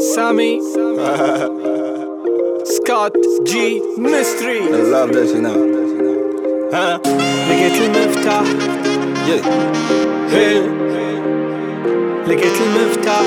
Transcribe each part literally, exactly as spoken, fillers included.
Sammy Scott G Mystery. I love this, you know. ها لقيت المفتاح. Yeah. هيل لقيت المفتاح.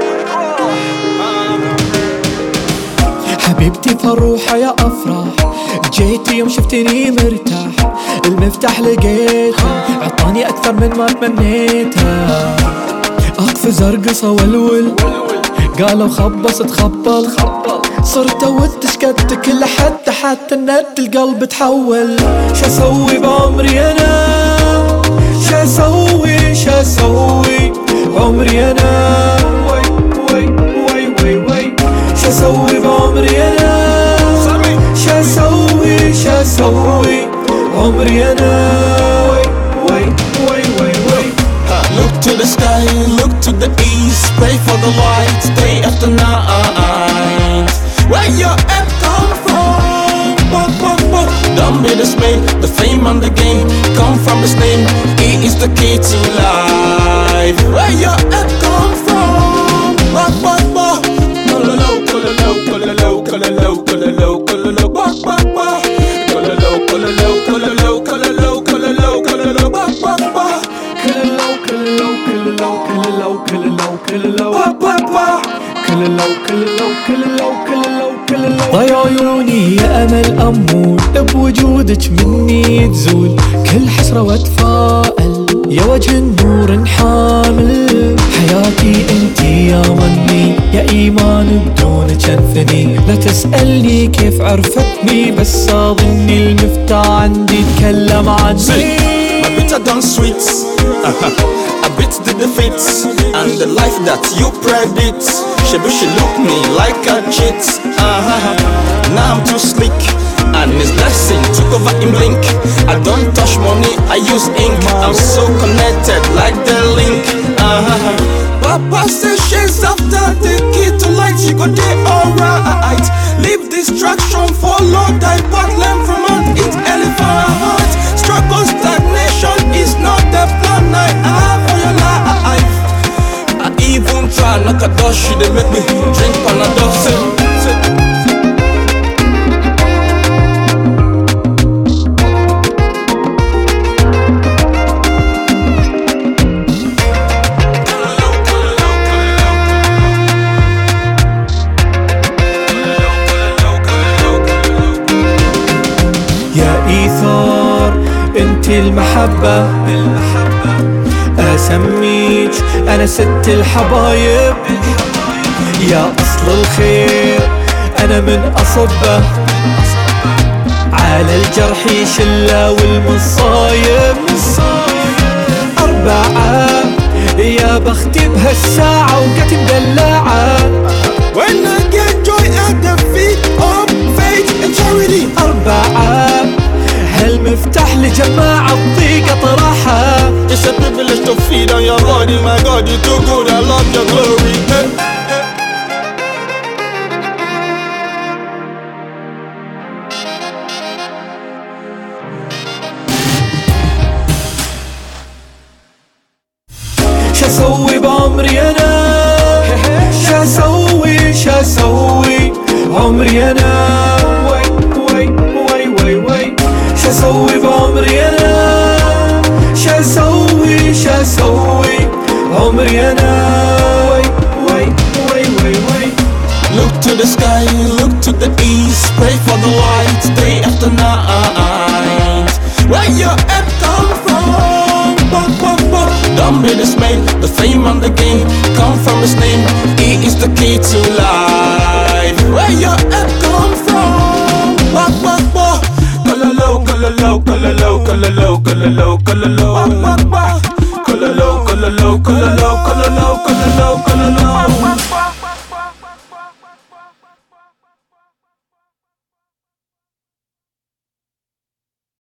حبيبتي فروحة يا أفراح، جيتي يوم شفتني مرتاح، المفتاح لقيته عطاني أكثر من ما تمنيته. أقفز أرقص أولول، قالوا خبص تخبل، صرت أود شقدت كل حد حتى الند القلب تحول. شاسوي بعمري أنا، شاسوي شاسوي بعمري أنا، وي وي وي وي وي شاسوي بعمري أنا، شاسوي شاسوي عمري أنا، وي وي وي وي. Look to the sky, look to the east, pray for the light day after night. Where your head come from? Buck, buck, buck. Don't be dismayed, the fame and the game come from his name. He is the key to life. Where your head come from? Buck, buck, buck. Kololo, kololo, kololo, kololo, kololo, kololo, buck, buck, buck. Kololo, kololo, kololo, kololo, kololo, kololo, buck, buck, buck. كللو كللو كللو كللو كللو كللو كللو كللو كللو كللو كللو. ضي عيوني يا أمل أمول، بوجودك مني تزول كل حسرة واتفائل، يا وجه النور حامل. حياتي انتي يا مني، يا إيمان بدونك أنثني. لا تسألني كيف عرفتني، بس أظني المفتاح عندي تكلم عني. My bitter done sweet, a bit did the fits, and the life that you predict. She be she look me like a cheat. Uh-huh. Now I'm too slick, and his blessing took over in blink. I don't touch money, I use ink. I'm so connected like the link. Uh-huh. Papa says she's after the key to light. She go day alright. Leave distraction, follow thy path, learn from an eat elephant. Struggle, stagnation is not the plan I have for your life. I even try knock a door, she dey make me drink Panadol. يا إيثار انتي المحبة، أسميك أنا ست الحبايب. يا أصل الخير أنا من أصبه، على الجرح شلة والمصايب. أربعة يا بختي بهالساعة وقتي مدلعة. When I get joy at the feet of faith and charity. أربعة هالمفتاح لجماعة الضيقة طرحها. It's a privilege to feed on your body, my God, you're too good, I love your glory. شاسوي بعمري أنا، شاسوي شاسوي عمري أنا، وي وي وي وي وي شاسوي بعمري أنا، شاسوي شاسوي عمري أنا، وي وي وي وي وي. Look to the sky, look to the east, pray for the light day after night. Where your head come from? Buck, buck, buck. Don't be dismayed, the fame and the game come from his name. He is the key to life. Where your head come from? Buck, buck, buck. Kololo, kololo, kololo, kololo, kololo, kololo. Buck, buck, buck. Kololo, kololo, kololo, kololo, kololo.